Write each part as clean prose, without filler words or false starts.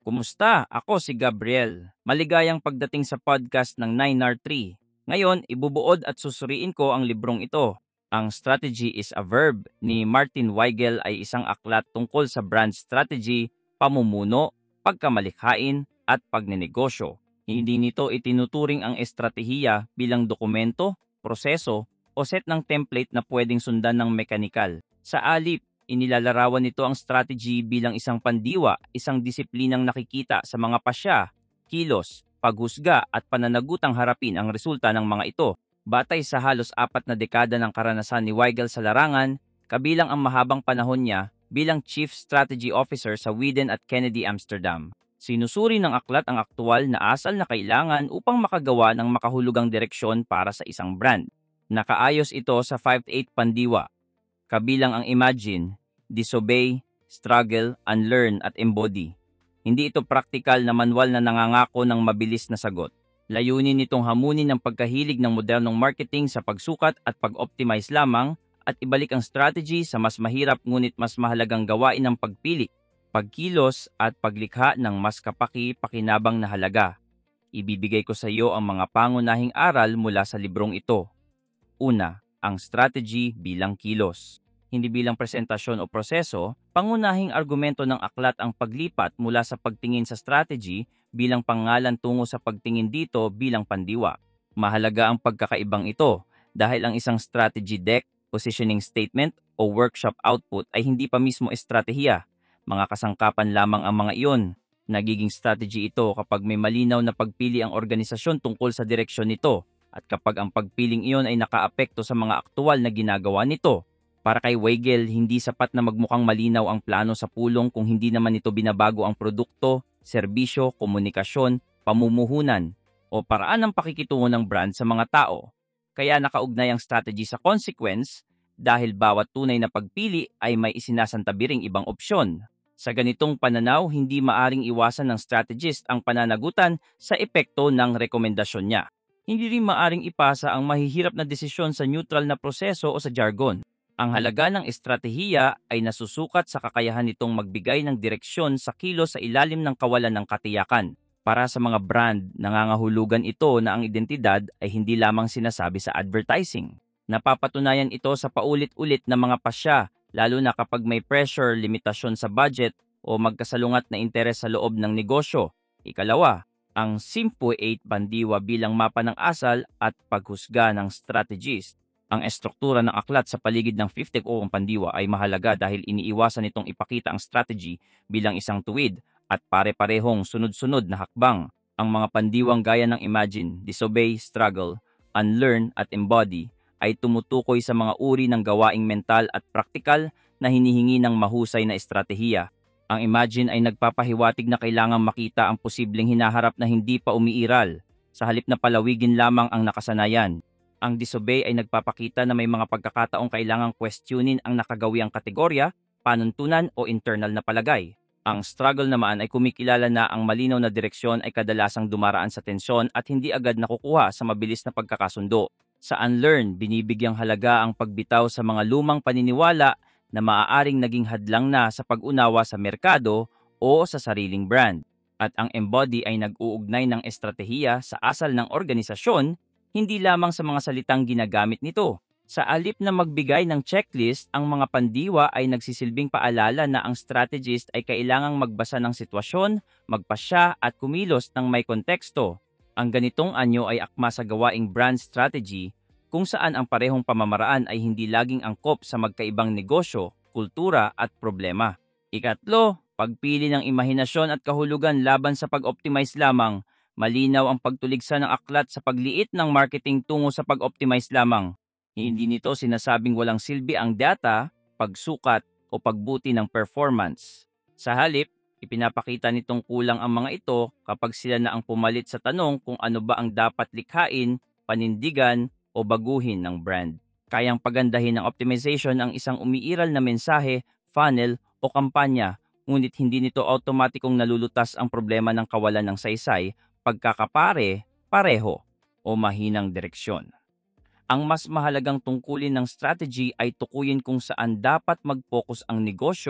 Kumusta? Ako si Gabriel. Maligayang pagdating sa podcast ng 9R3. Ngayon, ibubuod at susuriin ko ang librong ito. Ang Strategy is a Verb ni Martin Weigel ay isang aklat tungkol sa brand strategy, pamumuno, pagkamalikhain, at pagnenegosyo. Hindi nito itinuturing ang estratehiya bilang dokumento, proseso, o set ng template na pwedeng sundan ng mekanikal. Sa alip, inilalarawan nito ang strategy bilang isang pandiwa, isang disiplinang nakikita sa mga pasya, kilos, paghusga at pananagutang harapin ang resulta ng mga ito. Batay sa halos 4 na dekada ng karanasan ni Weigel sa larangan, kabilang ang mahabang panahon niya bilang Chief Strategy Officer sa Whedon at Kennedy Amsterdam. Sinusuri ng aklat ang aktual na asal na kailangan upang makagawa ng makahulugang direksyon para sa isang brand. Nakaayos ito sa 5-8 pandiwa, kabilang ang Imagine, Disobey, Struggle, Unlearn at Embody. Hindi ito praktikal na manual na nangangako ng mabilis na sagot. Layunin nitong hamunin ang pagkahilig ng modernong marketing sa pagsukat at pag-optimize lamang at ibalik ang strategy sa mas mahirap ngunit mas mahalagang gawain ng pagpili, pagkilos at paglikha ng mas kapaki-pakinabang na halaga. Ibibigay ko sa iyo ang mga pangunahing aral mula sa librong ito. Una, ang strategy bilang kilos. Hindi bilang presentasyon o proseso, pangunahing argumento ng aklat ang paglipat mula sa pagtingin sa strategy bilang pangalan tungo sa pagtingin dito bilang pandiwa. Mahalaga ang pagkakaibang ito dahil ang isang strategy deck, positioning statement o workshop output ay hindi pa mismo estratehiya. Mga kasangkapan lamang ang mga iyon. Nagiging strategy ito kapag may malinaw na pagpili ang organisasyon tungkol sa direksyon nito at kapag ang pagpiling iyon ay nakaapekto sa mga aktual na ginagawa nito. Para kay Weigel, hindi sapat na magmukhang malinaw ang plano sa pulong kung hindi naman ito binabago ang produkto, serbisyo, komunikasyon, pamumuhunan, o paraan ng pakikitungo ng brand sa mga tao. Kaya nakaugnay ang strategy sa consequence dahil bawat tunay na pagpili ay may isinasantabi ibang opsyon. Sa ganitong pananaw, hindi maaring iwasan ng strategist ang pananagutan sa epekto ng rekomendasyon niya. Hindi rin maaring ipasa ang mahihirap na desisyon sa neutral na proseso o sa jargon. Ang halaga ng estratehiya ay nasusukat sa kakayahan nitong magbigay ng direksyon sa kilos sa ilalim ng kawalan ng katiyakan. Para sa mga brand, nangangahulugan ito na ang identidad ay hindi lamang sinasabi sa advertising. Napapatunayan ito sa paulit-ulit na mga pasya, lalo na kapag may pressure, limitasyon sa budget o magkasalungat na interes sa loob ng negosyo. Ikalawa, ang Simpo 8 pandiwa bilang mapa ng asal at paghusga ng strategist. Ang estruktura ng aklat sa paligid ng 50 o pandiwa ay mahalaga dahil iniiwasan nitong ipakita ang strategy bilang isang tuwid at pare-parehong sunod-sunod na hakbang. Ang mga pandiwang gaya ng Imagine, Disobey, Struggle, Unlearn at Embody ay tumutukoy sa mga uri ng gawaing mental at praktikal na hinihingi ng mahusay na estratehiya. Ang Imagine ay nagpapahiwatig na kailangang makita ang posibleng hinaharap na hindi pa umiiral, sa halip na palawigin lamang ang nakasanayan. Ang Disobey ay nagpapakita na may mga pagkakataong kailangang questionin ang nakagawiang kategorya, panuntunan o internal na palagay. Ang Struggle naman ay kumikilala na ang malinaw na direksyon ay kadalasang dumaraan sa tensyon at hindi agad nakukuha sa mabilis na pagkakasundo. Sa Unlearn, binibigyang halaga ang pagbitaw sa mga lumang paniniwala na maaaring naging hadlang na sa pag-unawa sa merkado o sa sariling brand. At ang Embody ay nag-uugnay ng estratehiya sa asal ng organisasyon, hindi lamang sa mga salitang ginagamit nito. Sa alip na magbigay ng checklist, ang mga pandiwa ay nagsisilbing paalala na ang strategist ay kailangang magbasa ng sitwasyon, magpasya at kumilos ng may konteksto. Ang ganitong anyo ay akma sa gawaing brand strategy kung saan ang parehong pamamaraan ay hindi laging angkop sa magkaibang negosyo, kultura at problema. Ikatlo, pagpili ng imahinasyon at kahulugan laban sa pag-optimize lamang. Malinaw ang pagtuligsa ng aklat sa pagliit ng marketing tungo sa pag-optimize lamang. Hindi nito sinasabing walang silbi ang data, pagsukat o pagbuti ng performance. Sa halip, ipinapakita nitong kulang ang mga ito kapag sila na ang pumalit sa tanong kung ano ba ang dapat likhain, panindigan o baguhin ng brand. Kayang pagandahin ng optimization ang isang umiiral na mensahe, funnel o kampanya, ngunit hindi nito automatikong nalulutas ang problema ng kawalan ng saysay, pagkakapare, pareho, o mahinang direksyon. Ang mas mahalagang tungkulin ng strategy ay tukuyin kung saan dapat mag-focus ang negosyo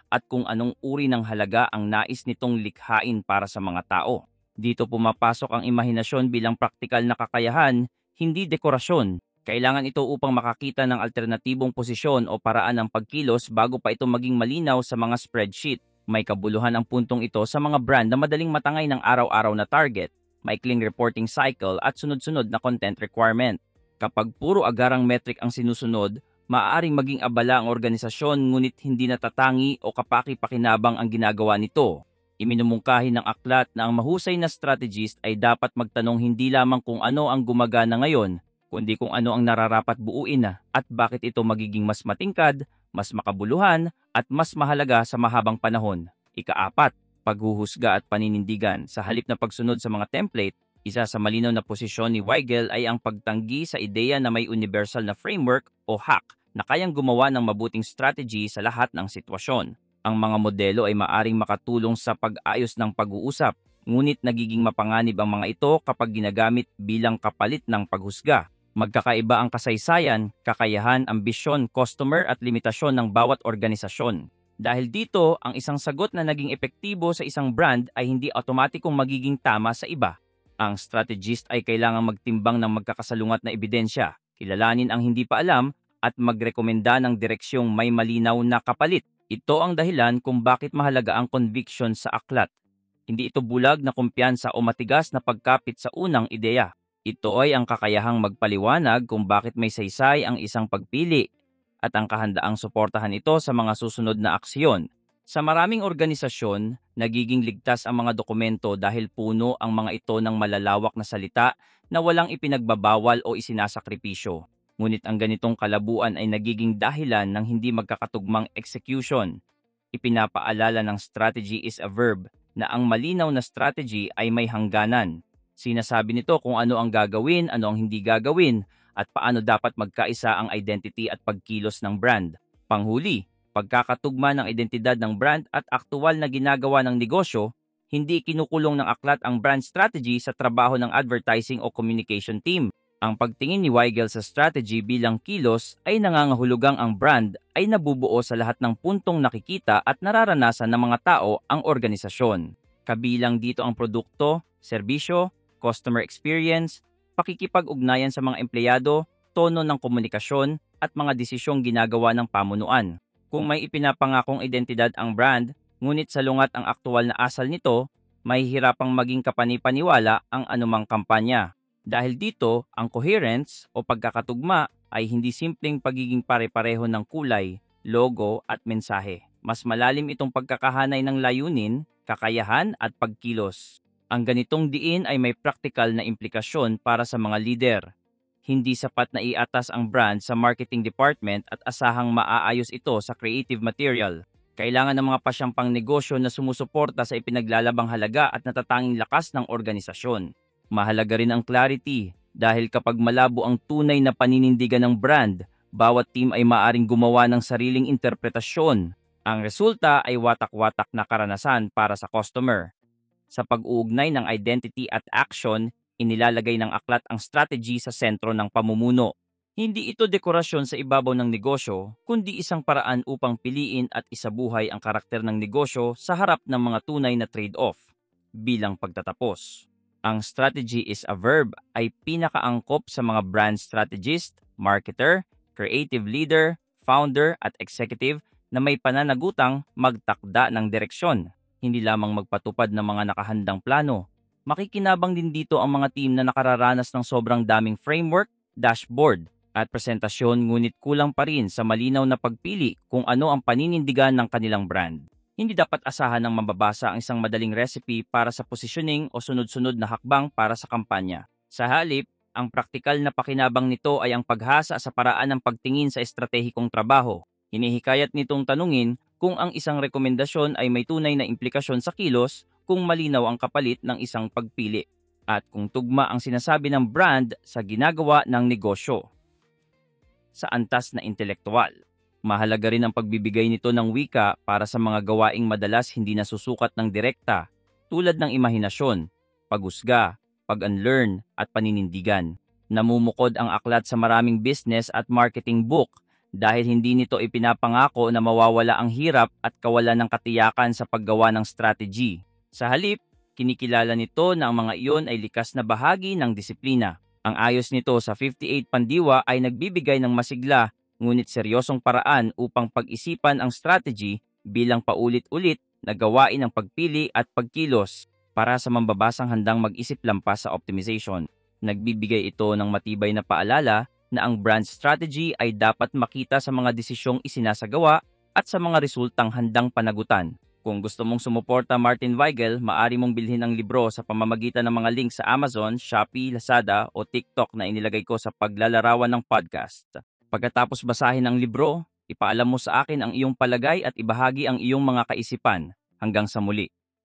at kung anong uri ng halaga ang nais nitong likhain para sa mga tao. Dito pumapasok ang imahinasyon bilang praktikal na kakayahan, hindi dekorasyon. Kailangan ito upang makakita ng alternatibong posisyon o paraan ng pagkilos bago pa ito maging malinaw sa mga spreadsheet. May kabuluhan ang puntong ito sa mga brand na madaling matangay ng araw-araw na target, maikling reporting cycle at sunod-sunod na content requirement. Kapag puro agarang metric ang sinusunod, maaaring maging abala ang organisasyon ngunit hindi natatangi o kapaki-pakinabang ang ginagawa nito. Iminumungkahi ng aklat na ang mahusay na strategist ay dapat magtanong hindi lamang kung ano ang gumagana ngayon, kundi kung ano ang nararapat buuin na at bakit ito magiging mas matingkad, mas makabuluhan, at mas mahalaga sa mahabang panahon. Ika-4, paghuhusga at paninindigan. Sa halip na pagsunod sa mga template, isa sa malinaw na posisyon ni Weigel ay ang pagtanggi sa ideya na may universal na framework o hack na kayang gumawa ng mabuting strategy sa lahat ng sitwasyon. Ang mga modelo ay maaring makatulong sa pag-ayos ng pag-uusap, ngunit nagiging mapanganib ang mga ito kapag ginagamit bilang kapalit ng paghusga. Magkakaiba ang kasaysayan, kakayahan, ambisyon, customer at limitasyon ng bawat organisasyon. Dahil dito, ang isang sagot na naging epektibo sa isang brand ay hindi otomatikong magiging tama sa iba. Ang strategist ay kailangang magtimbang ng magkakasalungat na ebidensya, kilalanin ang hindi pa alam, at magrekomenda ng direksyong may malinaw na kapalit. Ito ang dahilan kung bakit mahalaga ang conviction sa aklat. Hindi ito bulag na kumpiyansa o matigas na pagkapit sa unang ideya. Ito ay ang kakayahang magpaliwanag kung bakit may saysay ang isang pagpili at ang kahandaang suportahan ito sa mga susunod na aksyon. Sa maraming organisasyon, nagiging ligtas ang mga dokumento dahil puno ang mga ito ng malalawak na salita na walang ipinagbabawal o isinasakripisyo. Ngunit ang ganitong kalabuan ay nagiging dahilan ng hindi magkakatugmang execution. Ipinapaalala ng strategy is a verb na ang malinaw na strategy ay may hangganan. Sinasabi nito kung ano ang gagawin, ano ang hindi gagawin, at paano dapat magkaisa ang identity at pagkilos ng brand. Panghuli, pagkakatugma ng identidad ng brand at aktual na ginagawa ng negosyo, hindi kinukulong ng aklat ang brand strategy sa trabaho ng advertising o communication team. Ang pagtingin ni Weigel sa strategy bilang kilos ay nangangahulugang ang brand ay nabubuo sa lahat ng puntong nakikita at nararanasan ng mga tao ang organisasyon. Kabilang dito ang produkto, serbisyo, customer experience, pakikipag-ugnayan sa mga empleyado, tono ng komunikasyon, at mga desisyong ginagawa ng pamunuan. Kung may ipinapangakong identidad ang brand, ngunit salungat ang aktual na asal nito, mahihirapang maging kapanipaniwala ang anumang kampanya. Dahil dito, ang coherence o pagkakatugma ay hindi simpleng pagiging pare-pareho ng kulay, logo at mensahe. Mas malalim itong pagkakahanay ng layunin, kakayahan at pagkilos. Ang ganitong diin ay may praktikal na implikasyon para sa mga lider. Hindi sapat na iatas ang brand sa marketing department at asahang maaayos ito sa creative material. Kailangan ng mga pasyampang negosyo na sumusuporta sa ipinaglalabang halaga at natatanging lakas ng organisasyon. Mahalaga rin ang clarity dahil kapag malabo ang tunay na paninindigan ng brand, bawat team ay maaring gumawa ng sariling interpretasyon. Ang resulta ay watak-watak na karanasan para sa customer. Sa pag-uugnay ng identity at action, inilalagay ng aklat ang strategy sa sentro ng pamumuno. Hindi ito dekorasyon sa ibabaw ng negosyo, kundi isang paraan upang piliin at isabuhay ang karakter ng negosyo sa harap ng mga tunay na trade-off. Bilang pagtatapos, ang strategy is a verb ay pinakaangkop sa mga brand strategist, marketer, creative leader, founder at executive na may pananagutang magtakda ng direksyon, hindi lamang magpatupad ng mga nakahandang plano. Makikinabang din dito ang mga team na nakararanas ng sobrang daming framework, dashboard at presentasyon ngunit kulang pa rin sa malinaw na pagpili kung ano ang paninindigan ng kanilang brand. Hindi dapat asahan ng mababasa ang isang madaling recipe para sa positioning o sunod-sunod na hakbang para sa kampanya. Sa halip, ang praktikal na pakinabang nito ay ang paghasa sa paraan ng pagtingin sa estratehikong trabaho. Hinihikayat nitong tanungin kung ang isang rekomendasyon ay may tunay na implikasyon sa kilos, kung malinaw ang kapalit ng isang pagpili, at kung tugma ang sinasabi ng brand sa ginagawa ng negosyo. Sa antas na intelektual, mahalaga rin ang pagbibigay nito ng wika para sa mga gawaing madalas hindi nasusukat ng direkta, tulad ng imahinasyon, paghusga, pag-unlearn at paninindigan. Namumukod ang aklat sa maraming business at marketing book dahil hindi nito ipinapangako na mawawala ang hirap at kawalan ng katiyakan sa paggawa ng strategy. Sa halip, kinikilala nito na ang mga iyon ay likas na bahagi ng disiplina. Ang ayos nito sa 58 Pandiwa ay nagbibigay ng masigla ngunit seryosong paraan upang pag-isipan ang strategy bilang paulit-ulit na gawain ng pagpili at pagkilos para sa mambabasang handang mag-isip lampas sa optimization. Nagbibigay ito ng matibay na paalala na ang brand strategy ay dapat makita sa mga desisyong isinasagawa at sa mga resultang handang panagutan. Kung gusto mong sumuporta Martin Weigel, maaari mong bilhin ang libro sa pamamagitan ng mga link sa Amazon, Shopee, Lazada o TikTok na inilagay ko sa paglalarawan ng podcast. Pagkatapos basahin ang libro, ipaalam mo sa akin ang iyong palagay at ibahagi ang iyong mga kaisipan. Hanggang sa muli.